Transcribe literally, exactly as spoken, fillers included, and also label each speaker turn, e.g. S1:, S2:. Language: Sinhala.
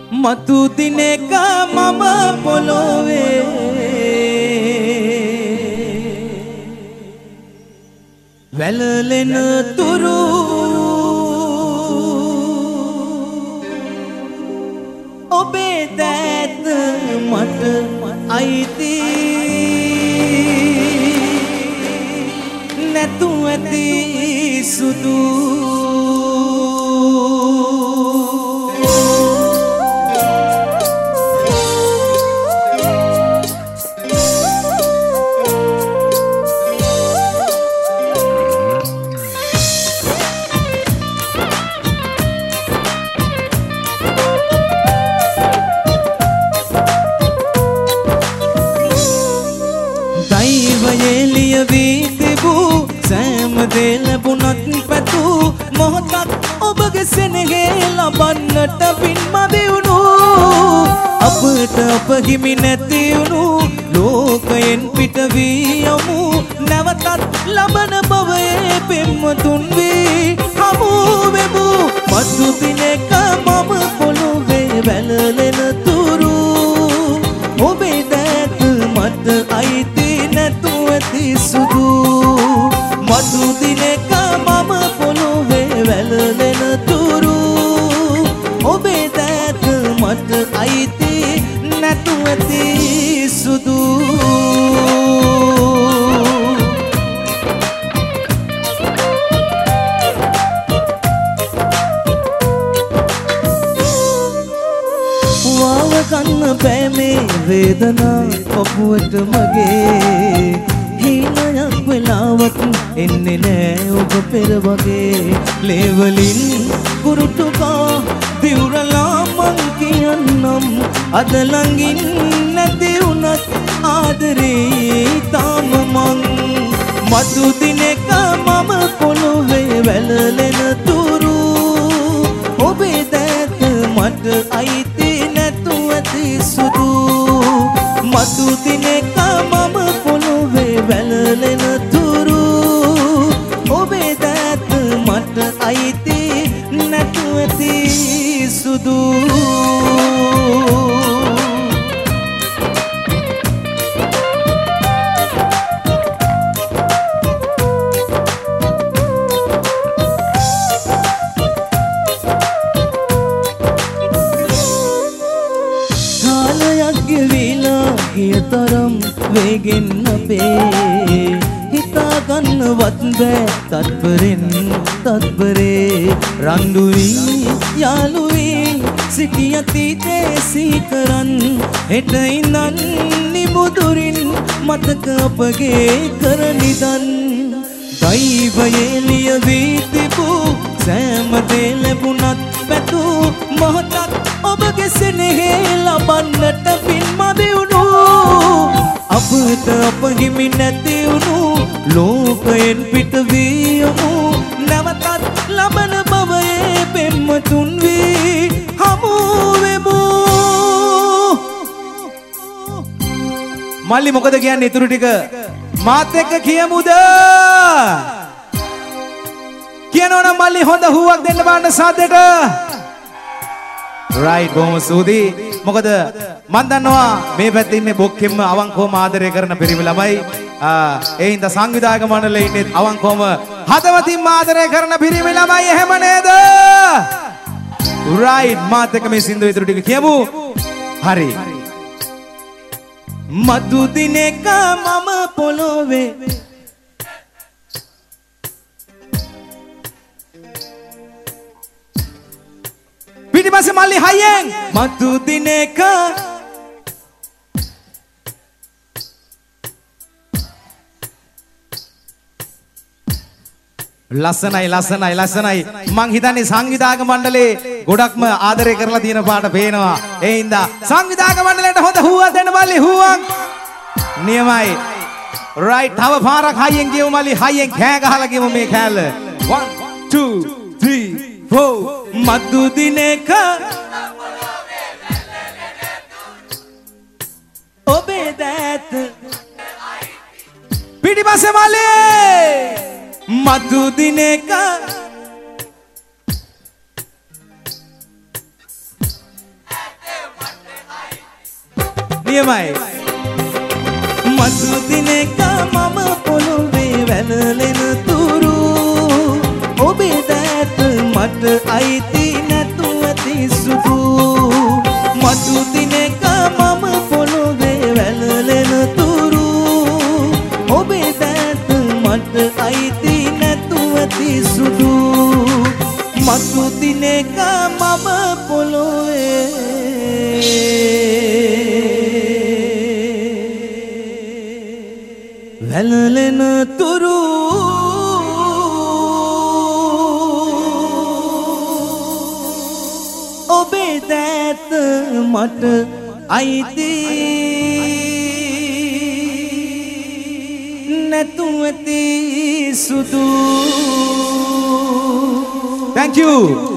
S1: මතු දිනක මම පොළොවේ වැළලෙන තුරු ඔබේ දෑත මට අයිති නැතු ඇති සුදු ලැබුණත් පැතු මොහොතක් ඔබගේ සෙනෙහේ ලබන්නට පින්මදි වුණු අපට අප හිමි නැති වුණු ලෝකයෙන් පිට වී යමු නැවතත් ලබන භවයේ පෙම්වතුන් වී හමු වෙමු මතු දිනක මම පොළොවේ වැළලෙන තුරු ඔබේ දෑත මට අයිති නැතු ඇති සුදු මතු දිනක මම පොළොවේ වැළලෙන තුරු ඔබේ දෑත මට අයිති නැතු ඇති සුදු වාව ගන්න බෑ මේ වේදනා ඔබට මගේ හීනයක් වෙලාවක් එන්නේ නෑ ඔබ පෙර වගේ ලේවලින් කුරුටුකා දිවුරලා මං කියන්නම් අද ළඟින් නැති වුණත් ආදරේ තාම මං මතු දිනක මම පොළොවේ වැළලෙන තුරු ඔබේ දෑත මට අයිති නැතු ඇති සුදු මතු දිනක මම පොළොවේ වැළලෙන තුරු ඔබේ දෑත මට අයිති නැතු ඇති සුදු තරම් වේගෙන් අපේ හිතා ගන්නවත් බෑ තත්පරෙන් තත්පරේ රණ්ඩු වී යාළු වී සිටිය තීතේ සීකරන් හෙට ඉඳන් නිමුදුරින් මතක අපගේ කර නිදන් දෛවයේ ලියවී තිබූ සෑම දේ ලැබුණත් පැතු මොහොතක් ඔබගේ සෙනෙහේ ලබන්නට පින්මදි වුණු අපට අප හිමි නැති වුණු ලෝකයෙන් පිට වී යමු නැවතත් ලබන භවයේ පෙම්වතුන් වී හමු වෙමු මල්ලි මොකද කියන්නේ ඉතුරු ටික මාත් එක්ක කියමුද කියනවනම් මල්ලි හොඳ හුවක් දෙන්න බලන්න සාදෙට රයිට් බොහොම සූදී මොකද මන් දන්නවා මේ පැත්තේ ඉන්නේ බොක්කෙම්ම අවංකවම ආදරය කරන පිරිමි ළමයි ඒ හින්දා සංවිධායක මණ්ඩලයේ ඉන්නේ අවංකවම හදවතින්ම ආදරය කරන පිරිමි ළමයි එහෙම නේද රයිට් මාත් එක්ක මේ සින්දුව ඉතුරු ටික කියමු හරි මතු දිනක මම පොළොවේ පිටිපස්සේ මල්ලි හයියෙන් මතු දිනක ලස්සනයි ලස්සනයි ලස්සනයි මං හිතන්නේ සංවිධායක මණ්ඩලේ ගොඩක්ම ආදරය කරලා තියෙන පාට පේනවා ඒ හින්දා සංවිධායක මණ්ඩලයට හොඳ හුවක් දෙන්න මල්ලි හුවක් නියමයි රයිට් තව පාරක් හයියෙන් කියමු මල්ලි හයියෙන් කෑ ගහලා කියමු මේ කෑල්ල one two three four මතු දිනක ඔබේ දෑත පිටිපස්සේ මල්ලි මතු දිනක නියමයි.
S2: මතු දිනක මම පොළොවේ වැළලෙන තුරු ඔබේ දෑත මට අයිති නැතුව තිසුදු. මතු දිනක මම පොළොවේ වැළලෙන තුරු ඔබේ දෑත මට අයිති නැතුව තිසුදු. මතු දිනක මම පොළොවේ වැළලෙන තුරු ඔබේ දෑත මට අයිති නැතුව තිසුදු.
S1: Thank you.